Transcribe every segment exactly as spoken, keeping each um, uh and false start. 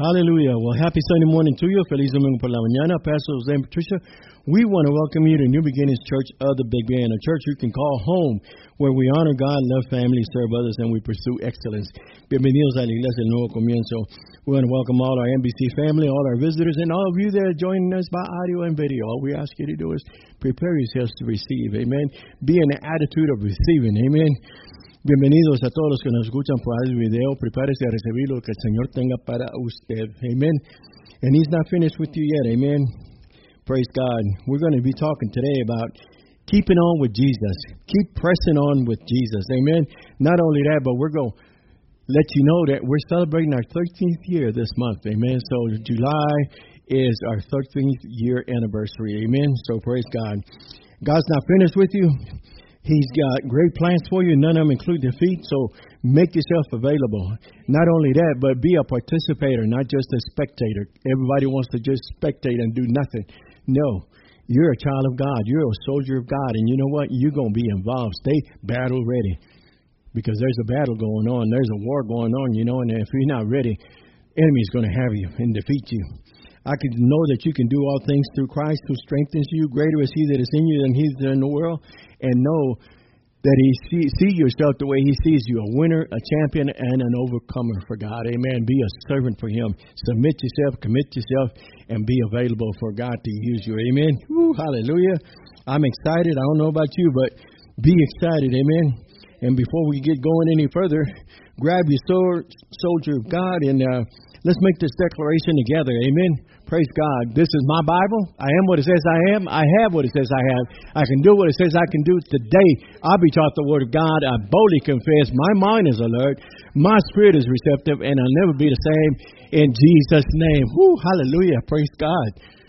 Hallelujah. Well, happy Sunday morning to you. Feliz domingo por la mañana. Pastor Jose and Patricia, we want to welcome you to New Beginnings Church of the Big Bend, a church you can call home, where we honor God, love family, serve others, and we pursue excellence. Bienvenidos a la Iglesia del Nuevo Comienzo. We want to welcome all our N B C family, all our visitors, and all of you that are joining us by audio and video. All we ask you to do is prepare yourselves to receive. Amen. Be in the attitude of receiving. Amen. Bienvenidos a todos los que nos escuchan por el video. Prepárese a recibir lo que el Señor tenga para usted. Amen. And He's not finished with you yet. Amen. Praise God. We're going to be talking today about keeping on with Jesus. Keep pressing on with Jesus. Amen. Not only that, but we're going to let you know that we're celebrating our thirteenth year this month. Amen. So July is our thirteenth year anniversary. Amen. So praise God. God's not finished with you. He's got great plans for you, none of them include defeat, so make yourself available. Not only that, but be a participator, not just a spectator. Everybody wants to just spectate and do nothing. No, you're a child of God. You're a soldier of God, and you know what? You're going to be involved. Stay battle ready, because there's a battle going on. There's a war going on, you know, and if you're not ready, enemy's going to have you and defeat you. I can know that you can do all things through Christ who strengthens you. Greater is He that is in you than He that is in the world. And know that He see, see yourself the way He sees you, a winner, a champion, and an overcomer for God. Amen. Be a servant for Him. Submit yourself, commit yourself, and be available for God to use you. Amen. Woo, hallelujah. I'm excited. I don't know about you, but be excited. Amen. And before we get going any further, grab your sword, soldier of God, and uh, let's make this declaration together. Amen. Praise God. This is my Bible. I am what it says I am. I have what it says I have. I can do what it says I can do. Today, I'll be taught the Word of God. I boldly confess. My mind is alert. My spirit is receptive, and I'll never be the same. In Jesus' name. Woo, hallelujah. Praise God.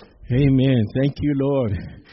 Amen. Thank you, Lord.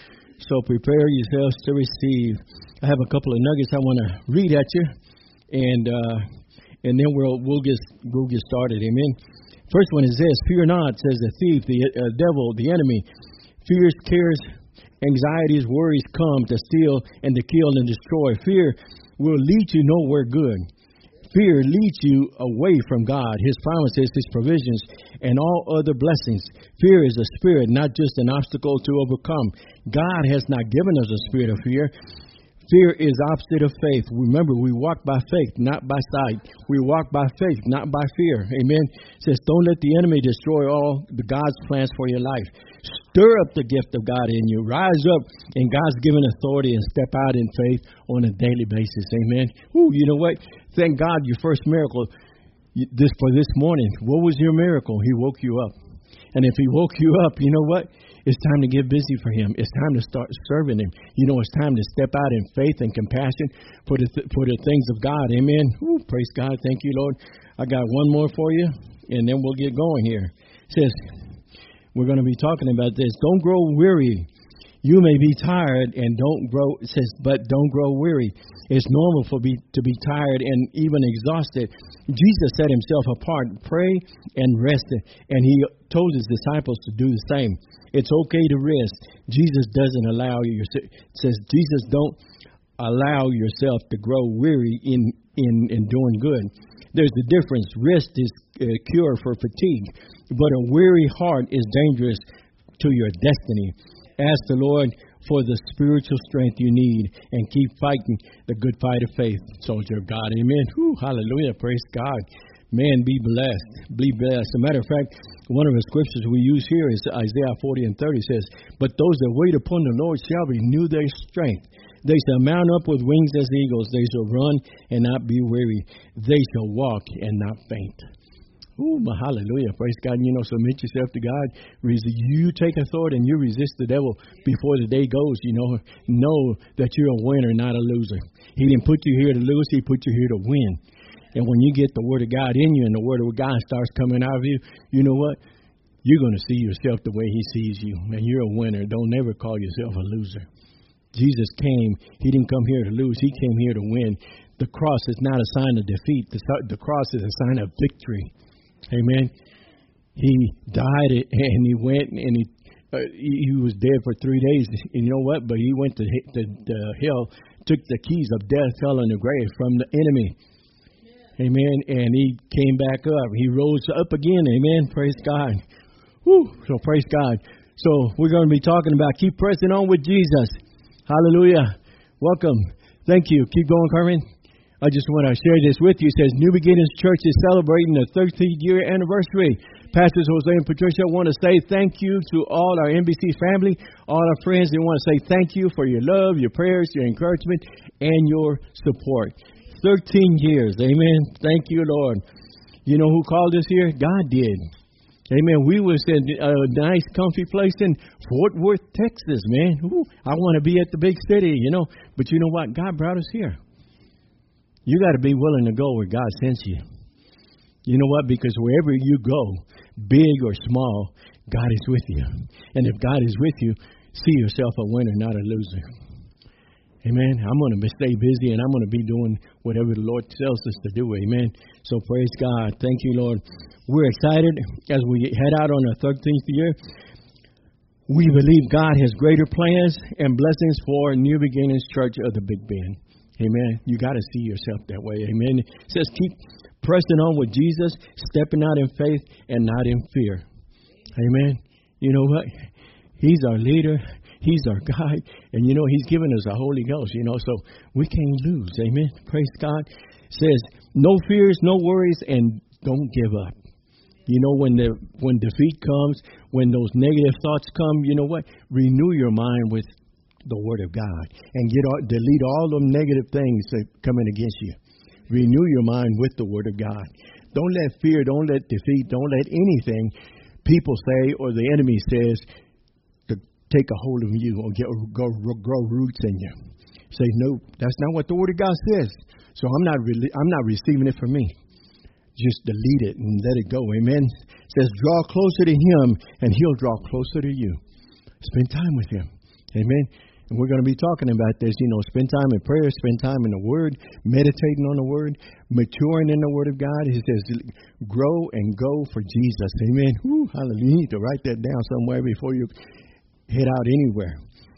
So prepare yourselves to receive. I have a couple of nuggets I want to read at you, and uh, and then we'll we'll get we'll get started. Amen. First one is this: fear not, says the thief, the uh, devil, the enemy. Fears, cares, anxieties, worries come to steal and to kill and destroy. Fear will lead you nowhere good. Fear leads you away from God, His promises, His provisions, and all other blessings. Fear is a spirit, not just an obstacle to overcome. God has not given us a spirit of fear. Fear is opposite of faith. Remember, we walk by faith, not by sight. We walk by faith, not by fear. Amen. It says, don't let the enemy destroy all the God's plans for your life. Stir up the gift of God in you. Rise up in God's given authority and step out in faith on a daily basis. Amen. Ooh, you know what? Thank God your first miracle this for this morning. What was your miracle? He woke you up. And if He woke you up, you know what? It's time to get busy for Him. It's time to start serving Him. You know, it's time to step out in faith and compassion for the th- for the things of God. Amen. Ooh, praise God. Thank you, Lord. I got one more for you, and then we'll get going here. It says, we're going to be talking about this. Don't grow weary. You may be tired and don't grow, it says, but don't grow weary. It's normal for be to be tired and even exhausted. Jesus set Himself apart, pray and rest, and He told His disciples to do the same. It's okay to rest. Jesus doesn't allow you, it says, Jesus don't allow yourself to grow weary in, in, in doing good. There's a difference. Rest is a cure for fatigue, but a weary heart is dangerous to your destiny. Ask the Lord for the spiritual strength you need and keep fighting the good fight of faith, soldier of God. Amen. Whew, hallelujah. Praise God. Man, be blessed. Be blessed. As a matter of fact, one of the scriptures we use here is Isaiah forty and thirty says, but those that wait upon the Lord shall renew their strength. They shall mount up with wings as eagles. They shall run and not be weary. They shall walk and not faint. Ooh, hallelujah. Praise God. You know, submit yourself to God. You take authority and you resist the devil before the day goes. You know, know that you're a winner, not a loser. He didn't put you here to lose. He put you here to win. And when you get the Word of God in you and the Word of God starts coming out of you, you know what? You're going to see yourself the way He sees you. And you're a winner. Don't never call yourself a loser. Jesus came. He didn't come here to lose. He came here to win. The cross is not a sign of defeat. The, the cross is a sign of victory. Amen. He died and He went and He uh, he was dead for three days. And you know what? But He went to, to, to hell, took the keys of death, hell, and the grave from the enemy. Amen. And he came back up. He rose up again. Amen. Praise God. Woo. So praise God. So we're going to be talking about keep pressing on with Jesus. Hallelujah. Welcome. Thank you. Keep going, Carmen. I just want to share this with you. It says New Beginnings Church is celebrating the thirteenth year anniversary. Pastors Jose and Patricia want to say thank you to all our N B C family, all our friends. They want to say thank you for your love, your prayers, your encouragement, and your support. thirteen years. Amen. Thank you, Lord. You know who called us here? God did. Amen. We was in a nice, comfy place in Fort Worth, Texas, man. Ooh, I want to be at the big city, you know. But you know what? God brought us here. You got to be willing to go where God sends you. You know what? Because wherever you go, big or small, God is with you. And if God is with you, see yourself a winner, not a loser. Amen. I'm going to stay busy, and I'm going to be doing whatever the Lord tells us to do. Amen. So praise God. Thank you, Lord. We're excited as we head out on our thirteenth year. We believe God has greater plans and blessings for New Beginnings Church of the Big Bend. Amen. You got to see yourself that way. Amen. It says keep pressing on with Jesus, stepping out in faith and not in fear. Amen. You know what? He's our leader. He's our guide. And, you know, he's given us a Holy Ghost, you know, so we can't lose. Amen. Praise God. It says no fears, no worries, and don't give up. You know, when the when defeat comes, when those negative thoughts come, you know what? Renew your mind with the Word of God and get all, delete all them negative things that coming against you. Renew your mind with the Word of God. Don't let fear, don't let defeat, don't let anything people say or the enemy says to take a hold of you or get, go, grow roots in you. Say, no, that's not what the Word of God says. So I'm not really, I'm not receiving it from me. Just delete it and let it go. Amen. It says, draw closer to Him and He'll draw closer to you. Spend time with Him. Amen. And we're going to be talking about this, you know, spend time in prayer, spend time in the Word, meditating on the Word, maturing in the Word of God. He says, grow and go for Jesus. Amen. Woo, hallelujah. You need to write that down somewhere before you head out anywhere.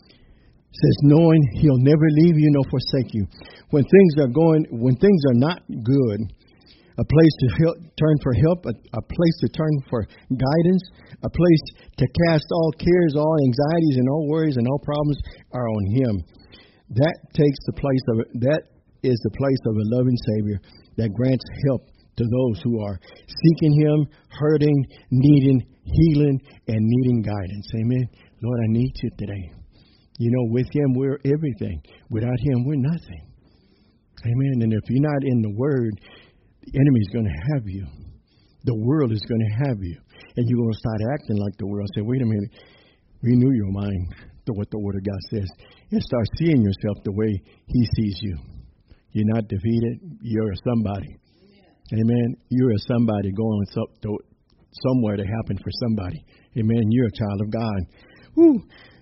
It says, knowing He'll never leave you nor forsake you. When things are going, when things are not good, a place to help, turn for help, a, a place to turn for guidance, a place to cast all cares, all anxieties, and all worries and all problems are on Him. That takes the place of that is the place of a loving Savior that grants help to those who are seeking Him, hurting, needing healing, and needing guidance. Amen. Lord, I need You today. You know, with Him we're everything. Without Him we're nothing. Amen. And if you're not in the Word, the enemy's going to have you. The world is going to have you. And you're going to start acting like the world. Say, wait a minute. Renew your mind to what the Word of God says. And start seeing yourself the way He sees you. You're not defeated. You're a somebody. Amen. Amen. You're a somebody going to somewhere to happen for somebody. Amen. You're a child of God. Woo.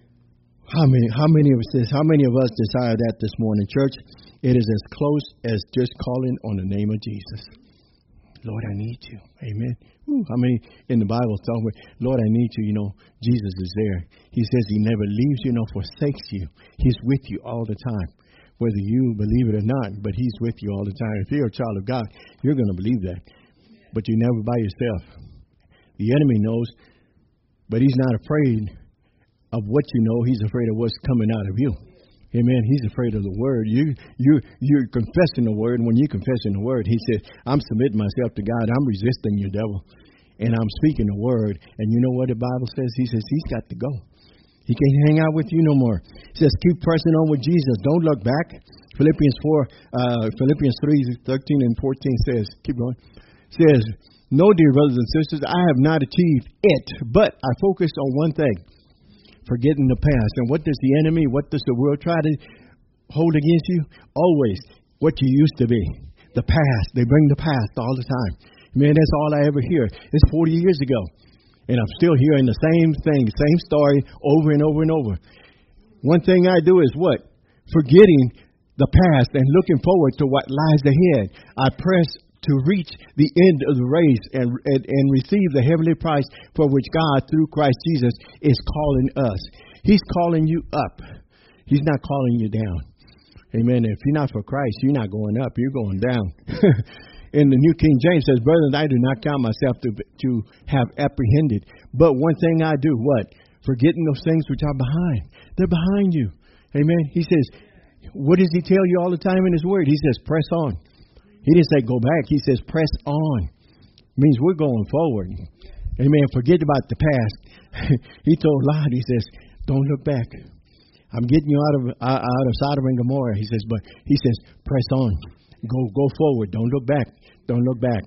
How many, how many of us, how many of us desire that this morning, church? It is as close as just calling on the name of Jesus. Lord, I need You. Amen. Ooh, how many in the Bible talk about, Lord, I need You? You know, Jesus is there. He says He never leaves you nor forsakes you. He's with you all the time, whether you believe it or not, but He's with you all the time. If you're a child of God, you're going to believe that. But you're never by yourself. The enemy knows, but he's not afraid of what you know. He's afraid of what's coming out of you. Amen. He's afraid of the Word. You, you, you're confessing the Word. And when you're confessing the Word, He says, I'm submitting myself to God. I'm resisting you, devil. And I'm speaking the Word. And you know what the Bible says? He says He's got to go. He can't hang out with you no more. He says, keep pressing on with Jesus. Don't look back. Philippians four, uh, Philippians three, thirteen and fourteen says, keep going, says, no, dear brothers and sisters, I have not achieved it, but I focused on one thing. Forgetting the past. And what does the enemy, what does the world try to hold against you? Always what you used to be. The past. They bring the past all the time. Man, that's all I ever hear. It's forty years ago. And I'm still hearing the same thing, same story over and over and over. One thing I do is what? Forgetting the past and looking forward to what lies ahead. I press to reach the end of the race and, and, and receive the heavenly prize for which God, through Christ Jesus, is calling us. He's calling you up. He's not calling you down. Amen. If you're not for Christ, you're not going up. You're going down. in the New King James says, brethren, I do not count myself to to have apprehended. But one thing I do, what? Forgetting those things which are behind. They're behind you. Amen. He says, what does he tell you all the time in his word? He says, press on. He didn't say go back. He says, press on. Means we're going forward. Amen. Forget about the past. He told Lot, he says, don't look back. I'm getting you out of uh, out of Sodom and Gomorrah. He says, but he says, press on. Go go forward. Don't look back. Don't look back.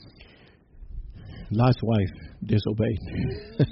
Lot's wife disobeyed.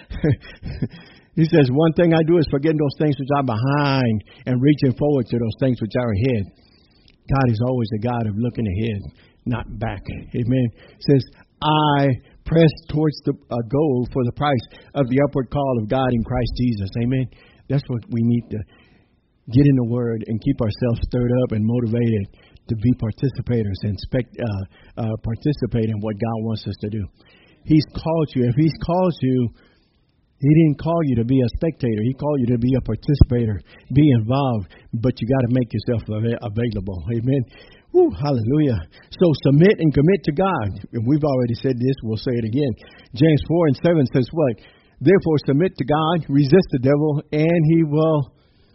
He says, one thing I do is forgetting those things which are behind and reaching forward to those things which are ahead. God is always a God of looking ahead, not back. Amen. It says, I press towards the uh, goal for the price of the upward call of God in Christ Jesus. Amen. That's what we need to get in the Word and keep ourselves stirred up and motivated to be participators and spect, uh, uh, participate in what God wants us to do. He's called you. If He's called you, He didn't call you to be a spectator. He called you to be a participator, be involved, but you got to make yourself available. Amen. Woo, hallelujah. So submit and commit to God. And we've already said this. We'll say it again. James four and seven says what? Therefore submit to God, resist the devil, and he will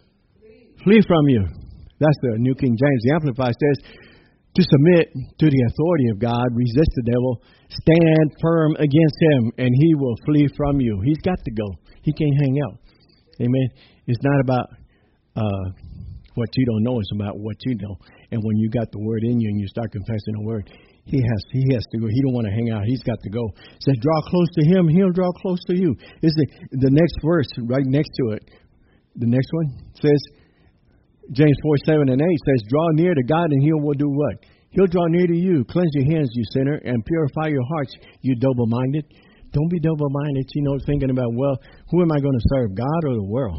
flee from you. That's the New King James. The Amplified says to submit to the authority of God, resist the devil, stand firm against him, and he will flee from you. He's got to go. He can't hang out. Amen. It's not about uh, what you don't know. It's about what you know. And when you got the word in you and you start confessing the word, he has he has to go. He don't want to hang out. He's got to go. It says, draw close to him. He'll draw close to you. It's the, the next verse right next to it. The next one says, James four, seven, and eight says, draw near to God and he will do what? He'll draw near to you. Cleanse your hands, you sinner, and purify your hearts, you double-minded. Don't be double-minded, you know, thinking about, well, who am I going to serve, God or the world?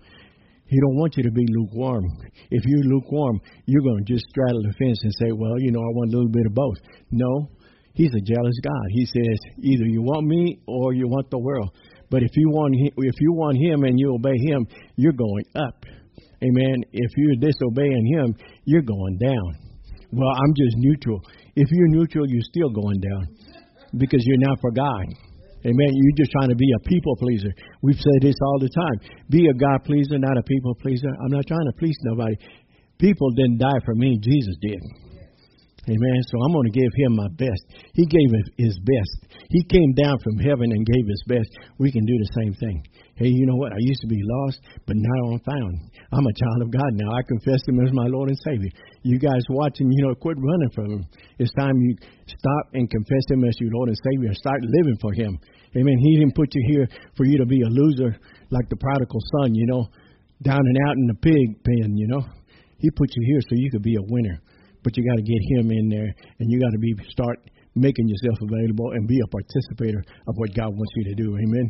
He don't want you to be lukewarm. If you're lukewarm, you're going to just straddle the fence and say, well, you know, I want a little bit of both. No, he's a jealous God. He says, either you want me or you want the world. But if you want him, if you want him and you obey him, you're going up. Amen. If you're disobeying him, you're going down. Well, I'm just neutral. If you're neutral, you're still going down because you're not for God. Amen. You're just trying to be a people pleaser. We've said this all the time. Be a God pleaser, not a people pleaser. I'm not trying to please nobody. People didn't die for me. Jesus did. Amen. So I'm going to give him my best. He gave his best. He came down from heaven and gave his best. We can do the same thing. Hey, you know what? I used to be lost, but now I'm found. I'm a child of God now. I confess him as my Lord and Savior. You guys watching, you know, quit running from him. It's time you stop and confess him as your Lord and Savior and start living for him. Amen. He didn't put you here for you to be a loser like the prodigal son, you know, down and out in the pig pen, you know. He put you here so you could be a winner. But you got to get him in there, and you got to be start making yourself available and be a participator of what God wants you to do. Amen.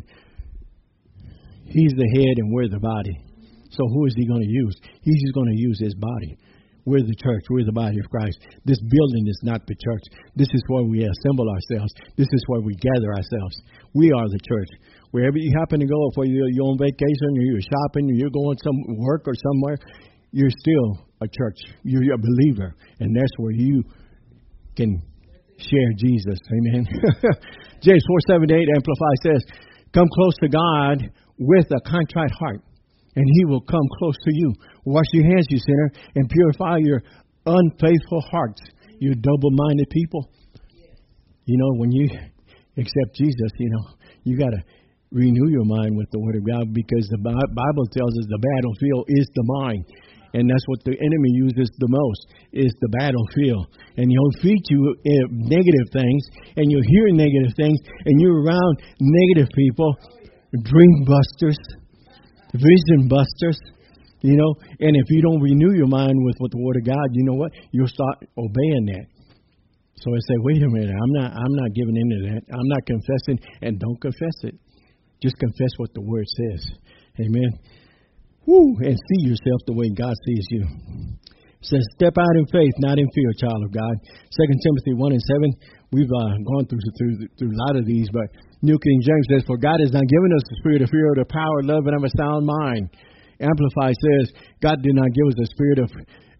He's the head and we're the body. So who is he going to use? He's just going to use his body. We're the church. We're the body of Christ. This building is not the church. This is where we assemble ourselves. This is where we gather ourselves. We are the church. Wherever you happen to go, if you're on vacation or you're shopping or you're going some work or somewhere, you're still a church. You're a believer. And that's where you can share Jesus. Amen. James four, seven, eight Amplify says, come close to God with a contrite heart, and he will come close to you. Wash your hands, you sinner, and purify your unfaithful hearts, you double-minded people. You know, when you accept Jesus, you know, you got to renew your mind with the Word of God, because the Bible tells us the battlefield is the mind. And that's what the enemy uses the most, is the battlefield. And he'll feed you uh, negative things, and you'll hear negative things, and you're around negative people, dream busters, vision busters, you know. And if you don't renew your mind with, with the Word of God, you know what? You'll start obeying that. So I say, wait a minute, I'm not I'm not giving into that. I'm not confessing, and don't confess it. Just confess what the Word says. Amen. Woo, and see yourself the way God sees you. It says, step out in faith, not in fear, child of God. Second Timothy one and seven. We've uh, gone through, through through a lot of these, but New King James says, for God has not given us the spirit of fear, or the power, love, and of a sound mind. Amplified says, God did not give us the spirit of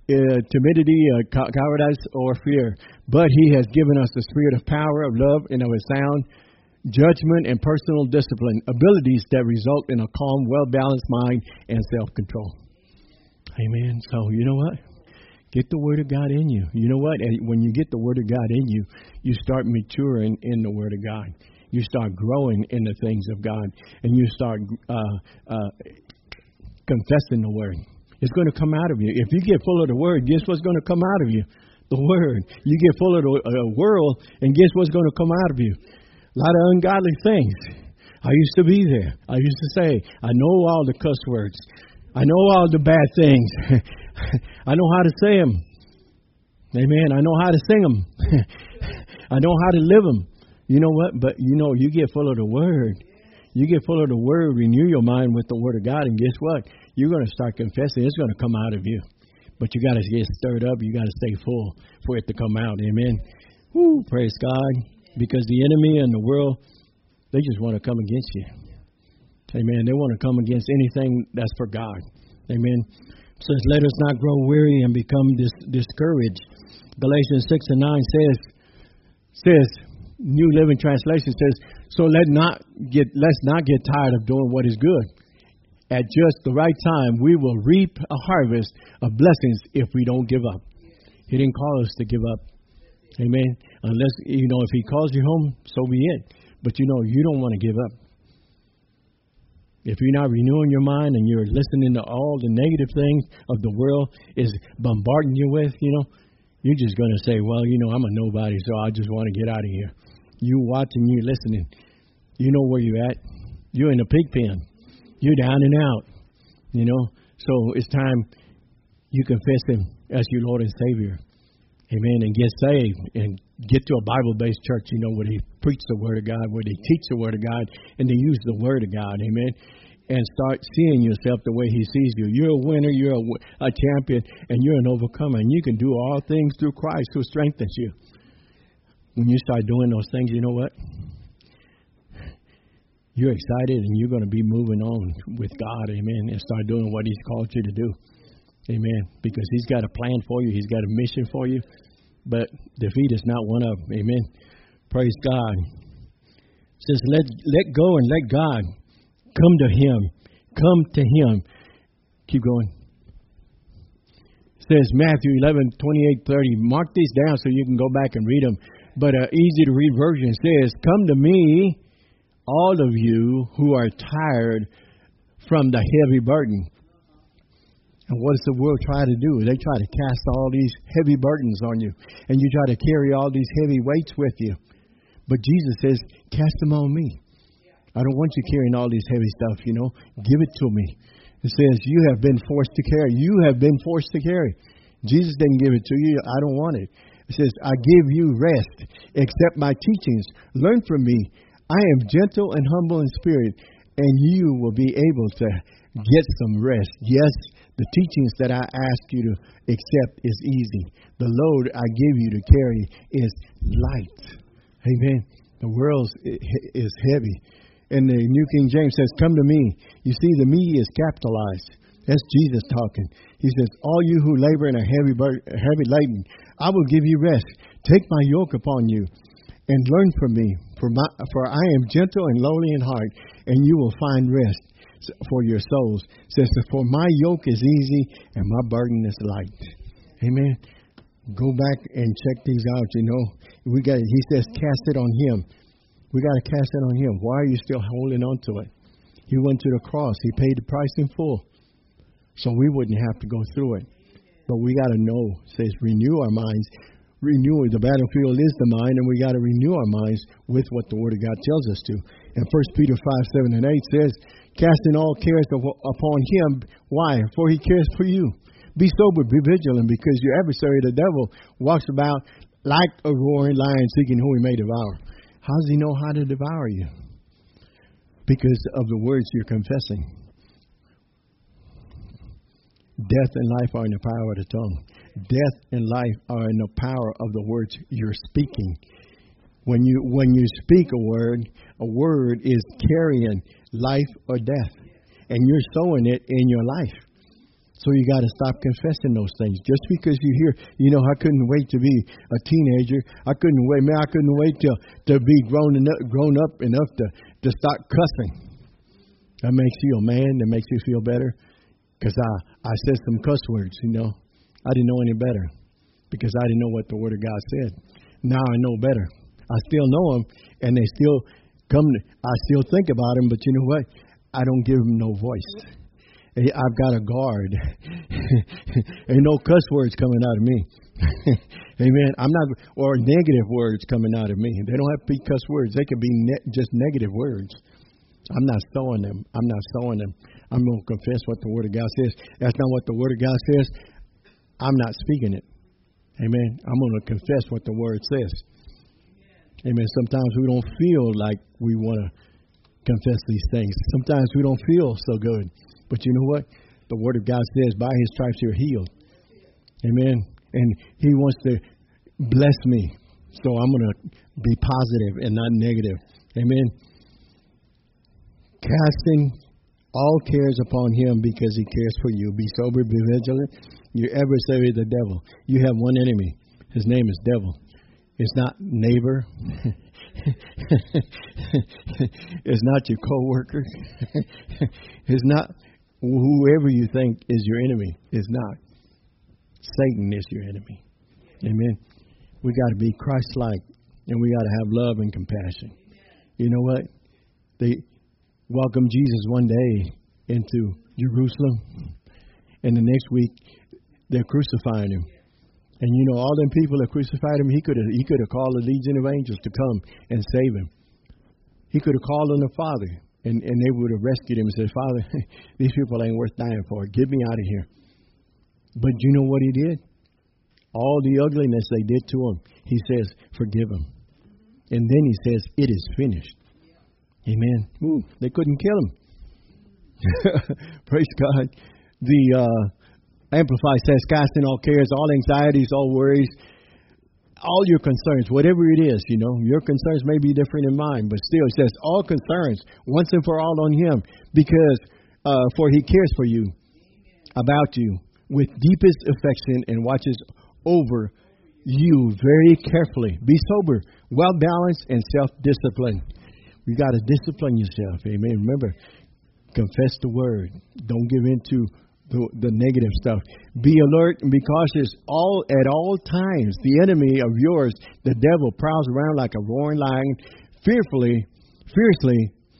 uh, timidity, uh, cow- cowardice, or fear. But He has given us the spirit of power, of love, and of a sound judgment and personal discipline, abilities that result in a calm, well-balanced mind and self-control. Amen. So, you know what? Get the Word of God in you. You know what? When you get the Word of God in you, you start maturing in the Word of God. You start growing in the things of God, and you start uh, uh, confessing the Word. It's going to come out of you. If you get full of the Word, guess what's going to come out of you? The Word. You get full of the uh, world, and guess what's going to come out of you? A lot of ungodly things. I used to be there. I used to say, I know all the cuss words. I know all the bad things. I know how to say them. Amen. I know how to sing them. I know how to live them. You know what? But, you know, you get full of the Word. You get full of the Word, renew your mind with the Word of God, and guess what? You're going to start confessing. It's going to come out of you. But you got to get stirred up. You got to stay full for it to come out. Amen. Woo, praise God. Because the enemy and the world, they just want to come against you. Amen. They want to come against anything that's for God. Amen. It says, let us not grow weary and become dis- discouraged. Galatians six and nine says, says, New Living Translation says, so let not get let's not get tired of doing what is good. At just the right time, we will reap a harvest of blessings if we don't give up. He didn't call us to give up. Amen. Unless, you know, if He calls you home, so be it. But, you know, you don't want to give up. If you're not renewing your mind and you're listening to all the negative things of the world is bombarding you with, you know, you're just going to say, well, you know, I'm a nobody, so I just want to get out of here. You watching, you listening. You know where you're at. You're in a pig pen. You're down and out, you know. So it's time you confess Him as your Lord and Savior. Amen. And get saved and get to a Bible-based church, you know, where they preach the Word of God, where they teach the Word of God, and they use the Word of God. Amen. And start seeing yourself the way He sees you. You're a winner. You're a, a champion, and you're an overcomer. And you can do all things through Christ who strengthens you. When you start doing those things, you know what? You're excited, and you're going to be moving on with God. Amen. And start doing what He's called you to do. Amen. Because He's got a plan for you. He's got a mission for you. But defeat is not one of them. Amen. Praise God. It says, let, let go and let God come to Him. Come to Him. Keep going. It says Matthew eleven, twenty-eight, thirty. Mark these down so you can go back and read them. But an easy to read version says, come to me, all of you who are tired from the heavy burden. And what does the world try to do? They try to cast all these heavy burdens on you. And you try to carry all these heavy weights with you. But Jesus says, cast them on me. I don't want you carrying all these heavy stuff, you know. Give it to me. It says, you have been forced to carry. You have been forced to carry. Jesus didn't give it to you. I don't want it. It says, I give you rest. Accept my teachings. Learn from me. I am gentle and humble in spirit, and you will be able to get some rest. Yes, the teachings that I ask you to accept is easy. The load I give you to carry is light. Amen. The world is heavy. And the New King James says, come to me. You see, the me is capitalized. That's Jesus talking. He says, all you who labor and are heavy, heavy laden, I will give you rest. Take my yoke upon you and learn from me. For, my, for I am gentle and lowly in heart, and you will find rest for your souls. It says, for my yoke is easy and my burden is light. Amen. Go back and check these out, you know. We got. He says, cast it on Him. We got to cast it on Him. Why are you still holding on to it? He went to the cross. He paid the price in full. So we wouldn't have to go through it. But we got to know. It says, renew our minds. Renew. The battlefield is the mind, and we got to renew our minds with what the Word of God tells us to. And First Peter five, seven, and eight says, casting all cares upon Him. Why? For He cares for you. Be sober, be vigilant, because your adversary, the devil, walks about like a roaring lion seeking whom he may devour. How does he know how to devour you? Because of the words you're confessing. Death and life are in the power of the tongue. Death and life are in the power of the words you're speaking. When you when you speak a word, a word is carrying life or death. And you're sowing it in your life. So you got to stop confessing those things. Just because you hear, you know, I couldn't wait to be a teenager. I couldn't wait, man. I couldn't wait to to be grown enough, grown up enough to to start cussing. That makes you a man. That makes you feel better. Because I I said some cuss words. You know, I didn't know any better because I didn't know what the Word of God said. Now I know better. I still know them, and they still come. To, I still think about them, but you know what? I don't give them no voice. I've got a guard. Ain't no cuss words coming out of me. Amen. I'm not, or negative words coming out of me. They don't have to be cuss words. They can be ne- just negative words. I'm not sowing them. I'm not sowing them. I'm going to confess what the Word of God says. That's not what the Word of God says. I'm not speaking it. Amen. I'm going to confess what the Word says. Amen. Sometimes we don't feel like we want to confess these things. Sometimes we don't feel so good. But you know what? The Word of God says, by His stripes you're healed. Amen. And He wants to bless me. So I'm going to be positive and not negative. Amen. Casting all cares upon Him because He cares for you. Be sober, be vigilant. Your adversary is the devil. You have one enemy. His name is devil. It's not neighbor. It's not your coworker. It's not whoever you think is your enemy. It's not. Satan is your enemy. Amen. We got to be Christ-like, and we got to have love and compassion. You know what? They welcomed Jesus one day into Jerusalem, and the next week they're crucifying Him. And you know, all them people that crucified Him, he could have he could have called a legion of angels to come and save Him. He could have called on the Father, and, and they would have rescued Him and said, Father, these people ain't worth dying for. Get me out of here. But you know what He did? All the ugliness they did to Him, He says, forgive them. And then He says, it is finished. Amen. Ooh, they couldn't kill Him. Praise God. The uh, Amplified says, casting all cares, all anxieties, all worries, all your concerns, whatever it is, you know, your concerns may be different than mine, but still it says all concerns once and for all on Him, because uh, for He cares for you, about you, with deepest affection and watches over you very carefully. Be sober, well balanced, and self-disciplined. You got to discipline yourself. Amen. Remember, confess the Word. Don't give in to The, the negative stuff. Be alert and be cautious all at all times. The enemy of yours, the devil, prowls around like a roaring lion, fearfully, fiercely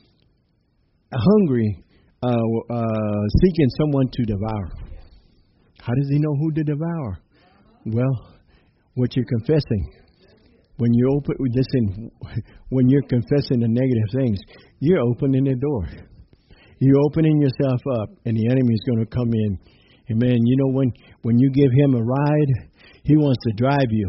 hungry, uh, uh, seeking someone to devour. How does he know who to devour? Well, what you're confessing. When you open, listen, when you're confessing the negative things, you're opening the door. You're opening yourself up, and the enemy is going to come in. Amen. You know, when, when you give him a ride, he wants to drive you.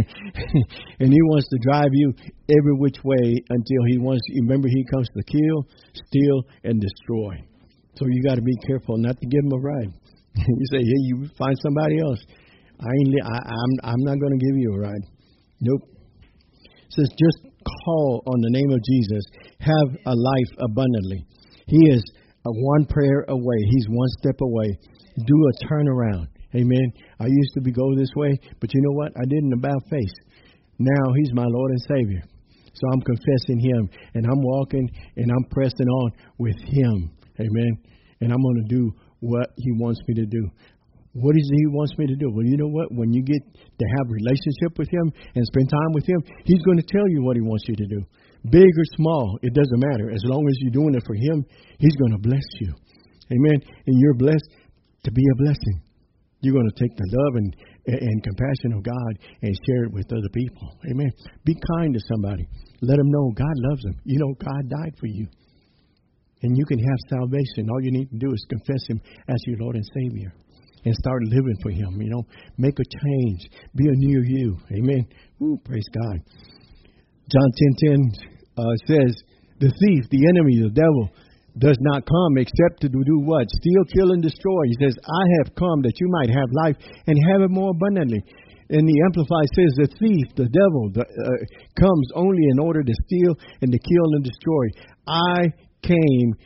And he wants to drive you every which way until he wants, remember, he comes to kill, steal, and destroy. So you got to be careful not to give him a ride. You say, hey, you find somebody else. I ain't, I, I'm, I'm not going to give you a ride. Nope. It says, just call on the name of Jesus. Have a life abundantly. He is a one prayer away. He's one step away. Do a turnaround. Amen. I used to be go this way, but you know what? I did in about face. Now He's my Lord and Savior. So I'm confessing Him, and I'm walking, and I'm pressing on with Him. Amen. And I'm going to do what He wants me to do. What is it He wants me to do? Well, you know what? When you get to have a relationship with Him and spend time with Him, He's going to tell you what He wants you to do. Big or small, it doesn't matter. As long as you're doing it for Him, He's going to bless you. Amen. And you're blessed to be a blessing. You're going to take the love and, and compassion of God and share it with other people. Amen. Be kind to somebody. Let them know God loves them. You know, God died for you. And you can have salvation. All you need to do is confess Him as your Lord and Savior. And start living for Him. You know, make a change. Be a new you. Amen. Ooh, praise God. John ten ten uh, says, the thief, the enemy, the devil, does not come except to do what? Steal, kill, and destroy. He says, I have come that you might have life and have it more abundantly. And the Amplified says, the thief, the devil, the, uh, comes only in order to steal and to kill and destroy. I came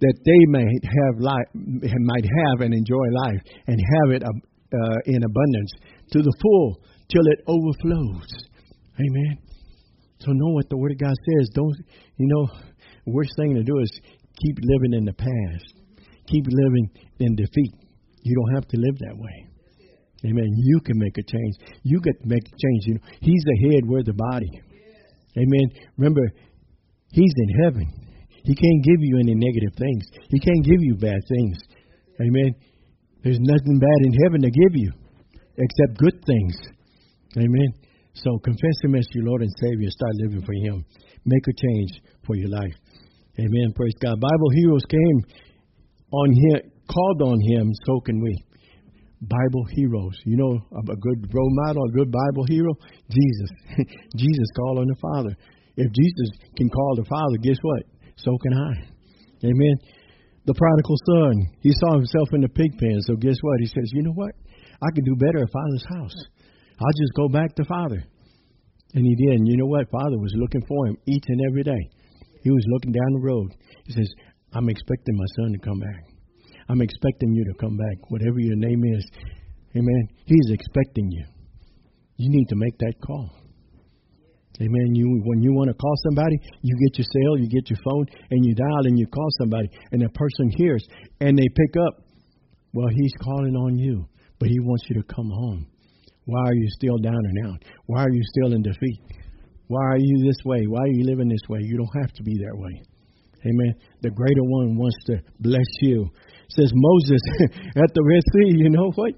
that they may have life, might have and enjoy life and have it uh, in abundance to the full till it overflows. Amen. So know what the Word of God says. Don't, you know, the worst thing to do is keep living in the past. Keep living in defeat. You don't have to live that way. Amen. You can make a change. You get to make a change. You know, He's the head, we're the body. Amen. Remember, He's in heaven. He can't give you any negative things. He can't give you bad things. Amen. There's nothing bad in heaven to give you except good things. Amen. So confess Him as your Lord and Savior. Start living for Him. Make a change for your life. Amen. Praise God. Bible heroes came on Him, called on Him, so can we. Bible heroes. You know, a good role model, a good Bible hero? Jesus. Jesus called on the Father. If Jesus can call the Father, guess what? So can I. Amen. The prodigal son, he saw himself in the pig pen. So guess what? He says, you know what? I can do better at Father's house. I'll just go back to Father. And he did. And you know what? Father was looking for him each and every day. He was looking down the road. He says, I'm expecting my son to come back. I'm expecting you to come back, whatever your name is. Amen. He's expecting you. You need to make that call. Amen. You, when you want to call somebody, you get your cell, you get your phone, and you dial and you call somebody, and that person hears, and they pick up. Well, He's calling on you, but He wants you to come home. Why are you still down and out? Why are you still in defeat? Why are you this way? Why are you living this way? You don't have to be that way. Amen. The greater one wants to bless you. It says Moses at the Red Sea, you know what?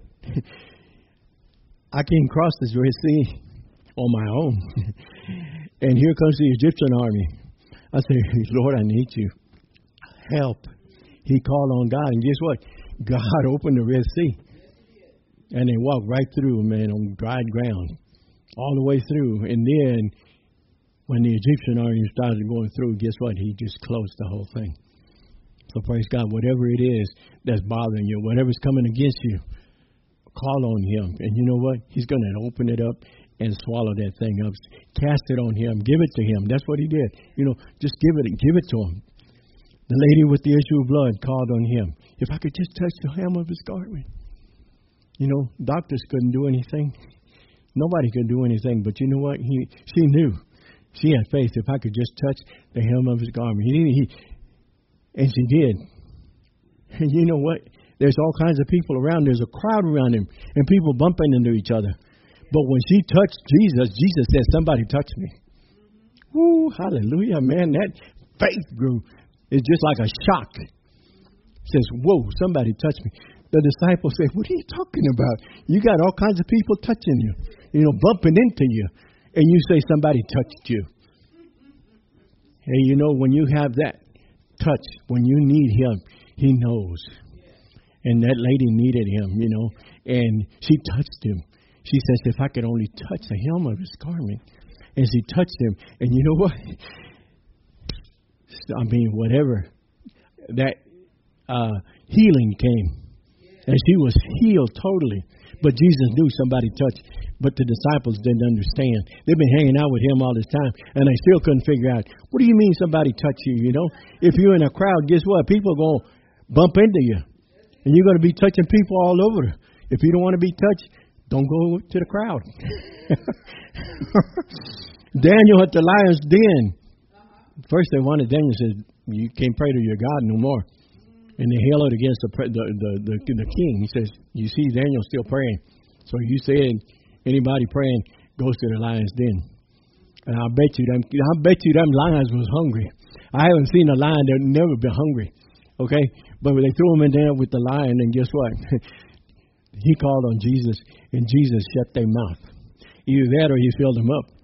I can't cross this Red Sea on my own. And here comes the Egyptian army. I say, Lord, I need you. Help. He called on God, and guess what? God opened the Red Sea. And they walked right through, man, on dry ground. All the way through. And then when the Egyptian army started going through, guess what? He just closed the whole thing. So praise God, whatever it is that's bothering you, whatever's coming against you, call on Him. And you know what? He's going to open it up and swallow that thing up. Cast it on Him. Give it to Him. That's what He did. You know, just give it give it to Him. The lady with the issue of blood called on Him. If I could just touch the hem of His garment. You know, doctors couldn't do anything. Nobody could do anything. But you know what? He, she knew. She had faith. If I could just touch the hem of His garment. He didn't. He, and she did. And you know what? There's all kinds of people around. There's a crowd around Him. And people bumping into each other. But when she touched Jesus, Jesus said, somebody touch me. Woo, hallelujah, man. That faith grew. It's just like a shock. It says, whoa, somebody touched me. The disciples said, what are you talking about? You got all kinds of people touching you, you know, bumping into you. And you say somebody touched you. Hey, you know, when you have that touch, when you need Him, He knows. And that lady needed Him, you know, and she touched Him. She says, if I could only touch the hem of His garment. And she touched Him. And you know what? I mean, whatever. That uh, healing came. And she was healed totally. But Jesus knew somebody touched. But the disciples didn't understand. They've been hanging out with Him all this time. And they still couldn't figure out, what do you mean somebody touched you, you know? If you're in a crowd, guess what? People are going to bump into you. And you're going to be touching people all over. If you don't want to be touched, don't go to the crowd. Daniel at the lion's den. First they wanted, Daniel said, you can't pray to your God no more. And they held it against the, the, the, the, the king. He says, you see Daniel still praying. So you said anybody praying goes to the lion's den. And I bet you them, I bet you them lions was hungry. I haven't seen a lion that never been hungry. Okay? But they threw him in there with the lion, and guess what? He called on Jesus, and Jesus shut their mouth. Either that or He filled them up.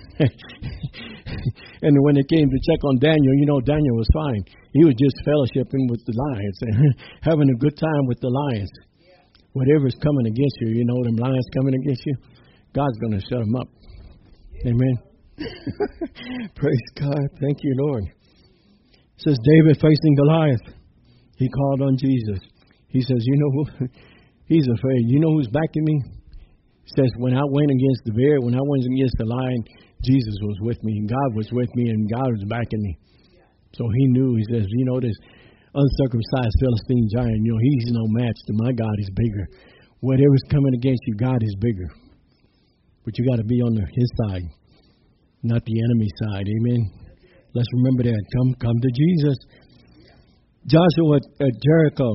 And when it came to check on Daniel, you know, Daniel was fine. He was just fellowshipping with the lions and having a good time with the lions. Yeah. Whatever's coming against you, you know, them lions coming against you, God's going to shut them up. Yeah. Amen. Praise God. Thank you, Lord. It says David facing Goliath. He called on Jesus. He says, you know who? He's afraid. You know who's backing me? He says, when I went against the bear, when I went against the lion, Jesus was with me, and God was with me, and God was backing me. So He knew. He says, you know this, uncircumcised Philistine giant. You know, he's no match to my God. Is bigger. Whatever's coming against you, God is bigger. But you got to be on the, His side, not the enemy side. Amen. Let's remember that. Come, come to Jesus. Joshua at Jericho.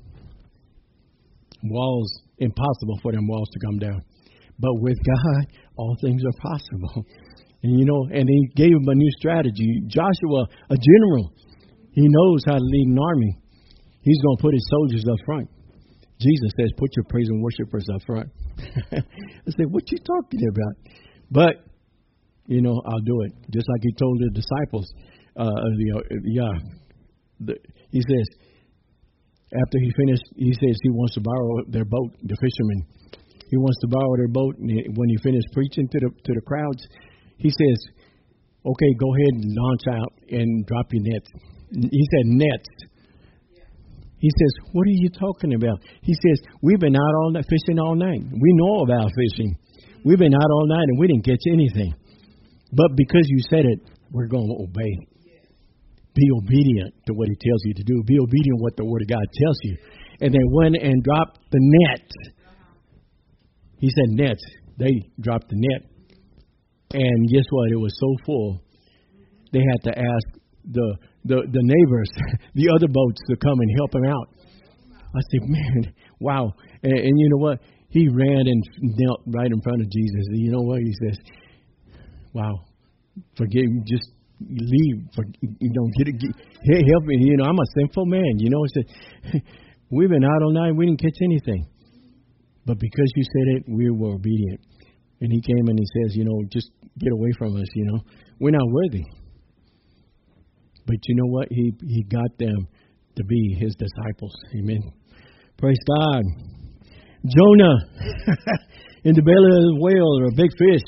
Walls, impossible for them walls to come down. But with God, all things are possible. And you know, and He gave him a new strategy. Joshua, a general, he knows how to lead an army. He's going to put his soldiers up front. Jesus says, put your praise and worshipers up front. I said, what you talking about? But, you know, I'll do it. Just like He told the disciples. Uh, the, uh, yeah. The, he says, after he finished, he says he wants to borrow their boat, the fishermen. He wants to borrow their boat. And when he finished preaching to the to the crowds, he says, okay, go ahead and launch out and drop your nets. He said nets. He says, what are you talking about? He says, we've been out all night fishing all night. We know about fishing. We've been out all night and we didn't catch anything. But because you said it, we're going to obey. Be obedient to what He tells you to do. Be obedient to what the Word of God tells you. And they went and dropped the net. He said nets. They dropped the net. And guess what? It was so full, they had to ask the the, the neighbors, the other boats, to come and help them out. I said, man, wow. And, and you know what? He ran and knelt right in front of Jesus. And you know what? He says, wow, forgive me. Just leave. For, you know, get it. Get, help me. You know, I'm a sinful man. You know, he said, we've been out all night. We didn't catch anything. But because you said it, we were obedient. And He came and He says, you know, just get away from us, you know. We're not worthy. But you know what? He he got them to be His disciples. Amen. Praise God. Jonah in the belly of the whale, or a big fish.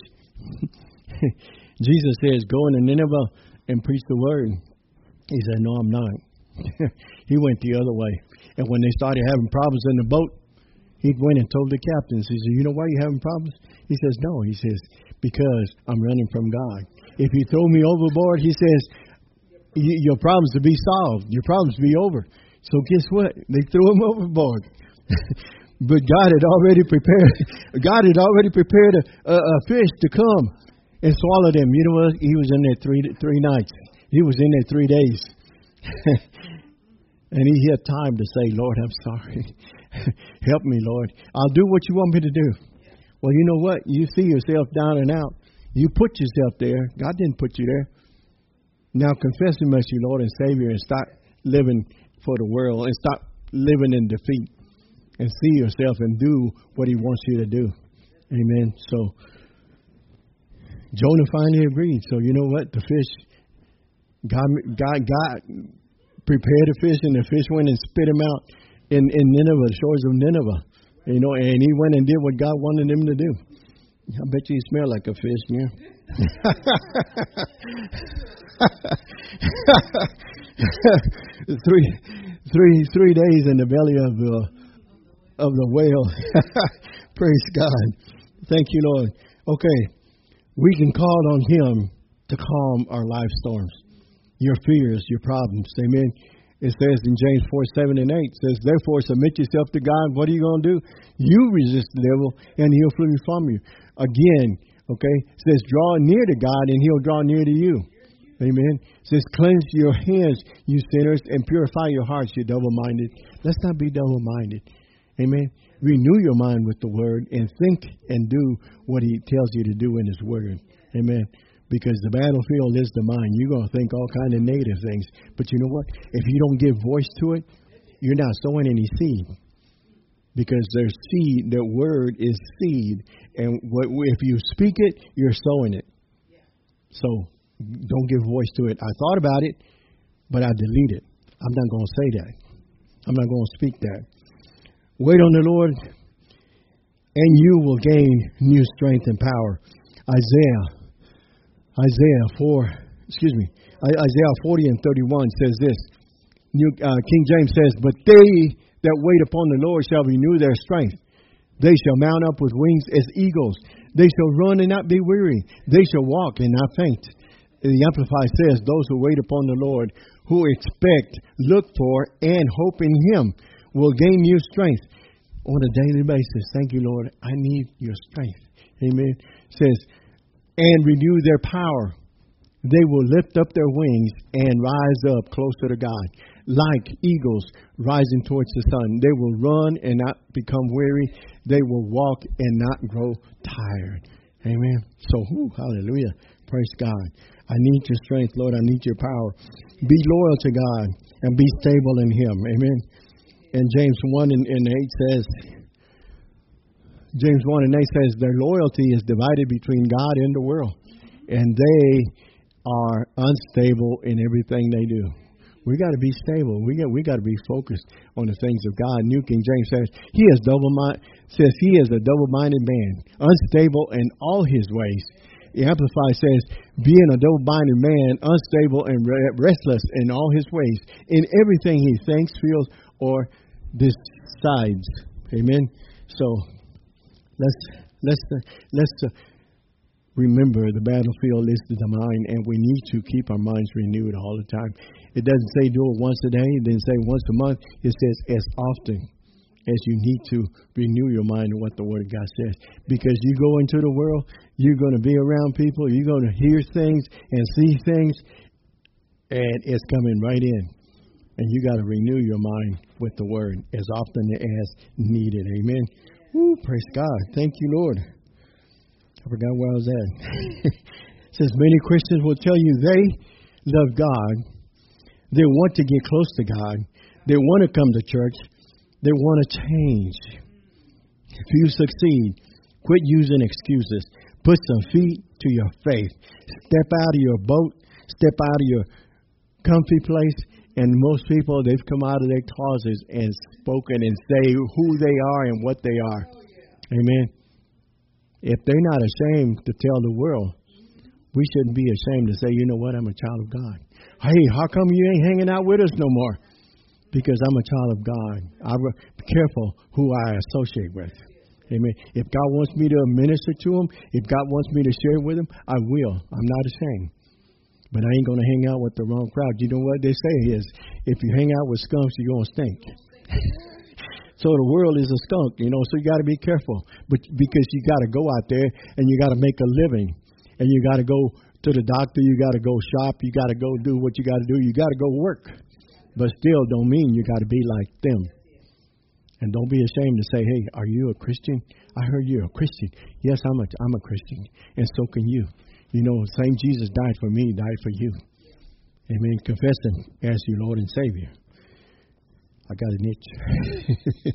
Jesus says, go into Nineveh and preach the word. He said, no, I'm not. He went the other way. And when they started having problems in the boat, he went and told the captains. He said, you know why you're having problems? He says, no. He says, because I'm running from God. If you throw me overboard, he says, your problems will be solved. Your problems will be over. So guess what? They threw him overboard. But God had already prepared. God had already prepared a, a, a fish to come and swallow them. You know what? He was in there three three nights. He was in there three days. And he had time to say, Lord, I'm sorry. Help me, Lord. I'll do what you want me to do. Well, you know what? You see yourself down and out. You put yourself there. God didn't put you there. Now confess Him as your Lord and Savior and stop living for the world and stop living in defeat and see yourself and do what He wants you to do. Amen. So Jonah finally agreed. So you know what? The fish, God, God, God prepared a fish, and the fish went and spit him out in, in Nineveh, the shores of Nineveh. You know, and he went and did what God wanted him to do. I bet you he smelled like a fish, yeah. three, three, three days in the belly of the of the whale. Praise God. Thank you, Lord. Okay, we can call on Him to calm our life storms, your fears, your problems. Amen. It says in James four, seven and eight, it says, therefore submit yourself to God. What are you going to do? You resist the devil, and he'll flee from you. Again, okay, it says draw near to God, and He'll draw near to you. Amen. It says cleanse your hands, you sinners, and purify your hearts, you double-minded. Let's not be double-minded. Amen. Renew your mind with the Word and think and do what He tells you to do in His Word. Amen. Because the battlefield is the mind. You're going to think all kind of negative things. But you know what? If you don't give voice to it, you're not sowing any seed. Because there's seed, the word is seed. And what, if you speak it, you're sowing it. So don't give voice to it. I thought about it, but I delete it. I'm not going to say that. I'm not going to speak that. Wait on the Lord, and you will gain new strength and power. Isaiah. Isaiah four, excuse me, Isaiah forty and thirty-one says this. New, uh, King James says, but they that wait upon the Lord shall renew their strength. They shall mount up with wings as eagles. They shall run and not be weary. They shall walk and not faint. The Amplified says, those who wait upon the Lord who expect, look for, and hope in Him will gain new strength on a daily basis. Thank you, Lord. I need your strength. Amen. It says, and renew their power. They will lift up their wings and rise up closer to God. Like eagles rising towards the sun. They will run and not become weary. They will walk and not grow tired. Amen. So, whew, hallelujah. Praise God. I need your strength, Lord. I need your power. Be loyal to God and be stable in Him. Amen. And James one and eight says, James one and eight says, their loyalty is divided between God and the world. And they are unstable in everything they do. We got to be stable. We got we got to be focused on the things of God. New King James says he is double mind says he is a double-minded man, unstable in all his ways. The Amplified says, being a double-minded man, unstable and restless in all his ways, in everything he thinks, feels, or decides. Amen. So let's let's uh, let's. Uh, Remember, the battlefield is the mind, and we need to keep our minds renewed all the time. It doesn't say do it once a day. It doesn't say once a month. It says as often as you need to renew your mind to what the Word of God says. Because you go into the world, you're going to be around people, you're going to hear things and see things, and it's coming right in. And you got to renew your mind with the Word as often as needed. Amen. Woo, praise God. Thank you, Lord. I forgot where I was at. It says many Christians will tell you they love God. They want to get close to God. They want to come to church. They want to change. If you succeed, quit using excuses. Put some feet to your faith. Step out of your boat. Step out of your comfy place. And most people, they've come out of their closets and spoken and say who they are and what they are. Amen. If they're not ashamed to tell the world, we shouldn't be ashamed to say, you know what, I'm a child of God. Hey, how come you ain't hanging out with us no more? Because I'm a child of God. I be careful who I associate with. Amen. If God wants me to minister to him, if God wants me to share with him, I will. I'm not ashamed. But I ain't going to hang out with the wrong crowd. You know what they say is, if you hang out with skunks, you're going to stink. So the world is a skunk, you know, so you got to be careful. But because you got to go out there and you got to make a living. And you got to go to the doctor, you got to go shop, you got to go do what you got to do. You got to go work. But still don't mean you got to be like them. And don't be ashamed to say, hey, are you a Christian? I heard you're a Christian. Yes, I'm a, I'm a Christian. And so can you. You know, same Jesus died for me, died for you. Amen. Confess him as your Lord and Savior. I got an itch.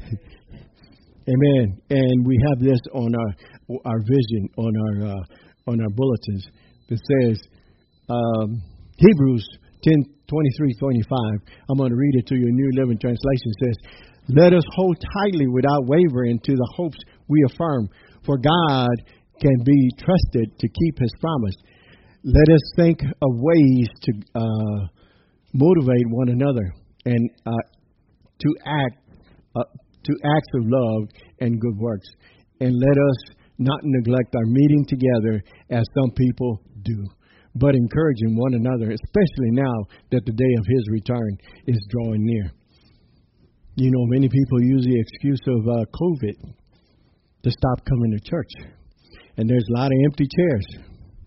Amen. And we have this on our our vision, on our uh, on our bulletins. That says, um, Hebrews ten twenty-three twenty-five. I'm going to read it to you. New Living Translation says, let us hold tightly without wavering to the hopes we affirm, for God can be trusted to keep his promise. Let us think of ways to uh, motivate one another and uh, to act uh, to acts of love and good works. And let us not neglect our meeting together as some people do, but encouraging one another, especially now that the day of his return is drawing near. You know, many people use the excuse of uh, COVID to stop coming to church. And there's a lot of empty chairs.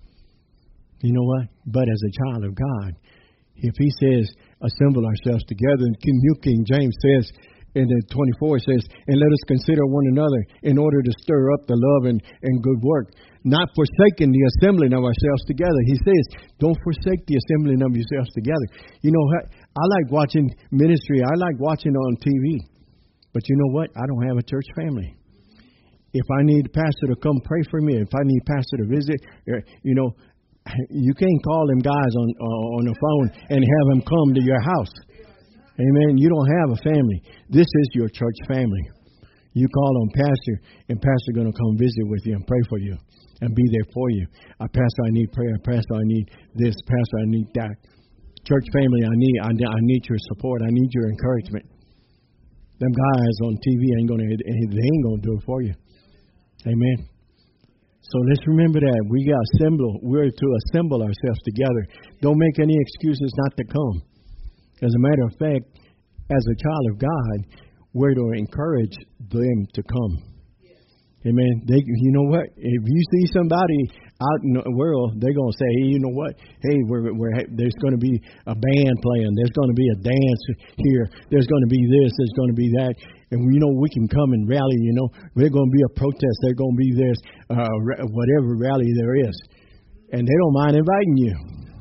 You know what? But as a child of God, if he says, assemble ourselves together, and New King James says, in the twenty-four says, and let us consider one another in order to stir up the love and, and good work, not forsaking the assembling of ourselves together. He says, don't forsake the assembling of yourselves together. You know, I like watching ministry. I like watching on T V. But you know what? I don't have a church family. If I need a pastor to come pray for me, if I need a pastor to visit, you know, you can't call them guys on uh, on the phone and have them come to your house. Amen. You don't have a family. This is your church family. You call on pastor, and pastor going to come visit with you and pray for you and be there for you. Uh, pastor, I need prayer. Pastor, I need this. Pastor, I need that. Church family, I need I, I need your support. I need your encouragement. Them guys on T V ain't going to they ain't going to do it for you. Amen. So let's remember that we got assemble. We're to assemble ourselves together. Don't make any excuses not to come. As a matter of fact, as a child of God, we're to encourage them to come. Amen. They, you know what? If you see somebody out in the world, they're going to say, hey, you know what? Hey, we're, we're, there's going to be a band playing. There's going to be a dance here. There's going to be this. There's going to be that. And, you know, we can come and rally, you know. There's going to be a protest. There's going to be this, uh, whatever rally there is. And they don't mind inviting you.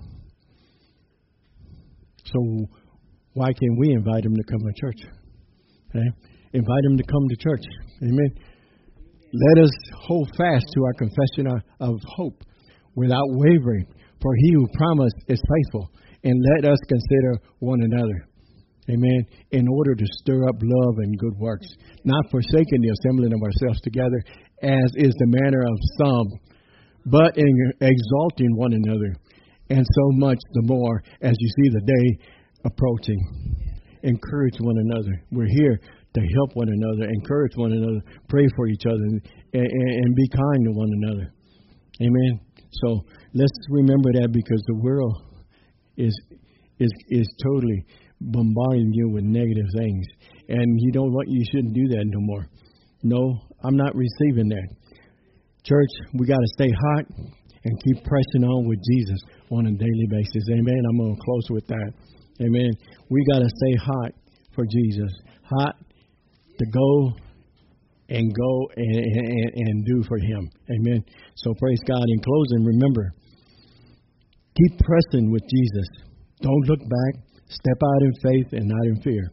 So why can't we invite them to come to church? Okay? Invite them to come to church. Amen. Let us hold fast to our confession of hope without wavering, for he who promised is faithful. And let us consider one another, amen, in order to stir up love and good works, not forsaking the assembling of ourselves together, as is the manner of some, but in exalting one another, and so much the more as you see the day approaching. Encourage one another. We're here to help one another, encourage one another, pray for each other, and, and, and be kind to one another. Amen. So let's remember that, because the world is is is totally bombarding you with negative things, and you know what? You shouldn't do that no more. No, I'm not receiving that. Church, we got to stay hot and keep pressing on with Jesus on a daily basis. Amen. I'm going to close with that. Amen. We got to stay hot for Jesus. Hot to go and go and, and, and do for him. Amen. So praise God. In closing, remember, keep pressing with Jesus. Don't look back. Step out in faith and not in fear.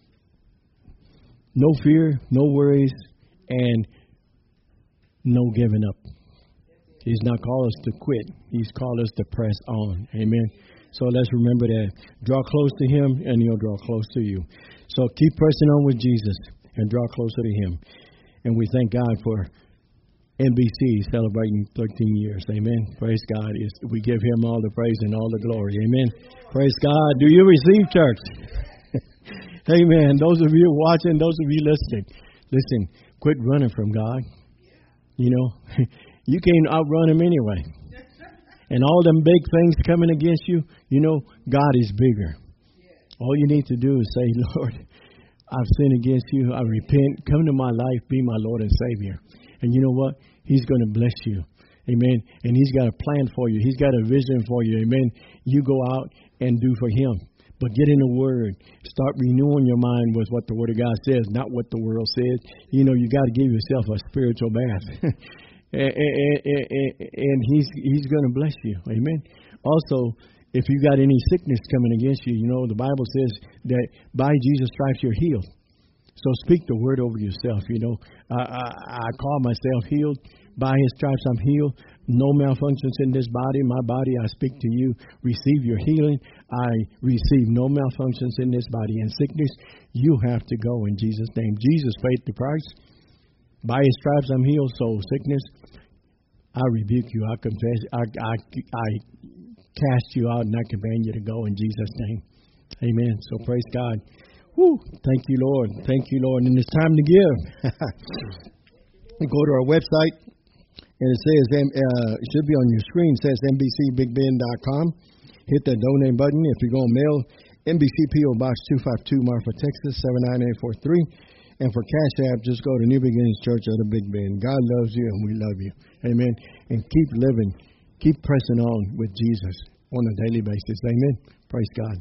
No fear, no worries, and no giving up. He's not called us to quit. He's called us to press on. Amen. So let's remember that. Draw close to him, and he'll draw close to you. So keep pressing on with Jesus and draw closer to him. And we thank God for N B C celebrating thirteen years. Amen. Praise God. We give him all the praise and all the glory. Amen. Praise God. Do you receive, church? Amen. Those of you watching, those of you listening, listen, quit running from God. You know, you can't outrun him anyway. And all them big things coming against you, you know, God is bigger. All you need to do is say, Lord, I've sinned against you. I repent. Come to my life. Be my Lord and Savior. And you know what? He's going to bless you. Amen. And he's got a plan for you. He's got a vision for you. Amen. You go out and do for him. But get in the Word. Start renewing your mind with what the Word of God says, not what the world says. You know, you got to give yourself a spiritual bath. and, and, and, and he's he's going to bless you. Amen. Also, if you got any sickness coming against you, you know, the Bible says that by Jesus' stripes you're healed. So speak the word over yourself. You know, I, I, I call myself healed. By his stripes I'm healed. No malfunctions in this body. My body, I speak to you. Receive your healing. I receive no malfunctions in this body. And sickness, you have to go in Jesus' name. Jesus paid the price. By his stripes I'm healed. So sickness, I rebuke you. I confess. I, I, I cast you out and I command you to go in Jesus' name. Amen. So praise God. Woo. Thank you, Lord. Thank you, Lord. And it's time to give. Go to our website, and it says, uh, it should be on your screen, it says N B C Big Bend dot com. Hit that donate button. If you're going to mail, N B C P O Box two fifty-two, Marfa, Texas, seven nine eight four three. And for Cash App, just go to New Beginnings Church of the Big Bend. God loves you, and we love you. Amen. And keep living. Keep pressing on with Jesus on a daily basis. Amen. Praise God.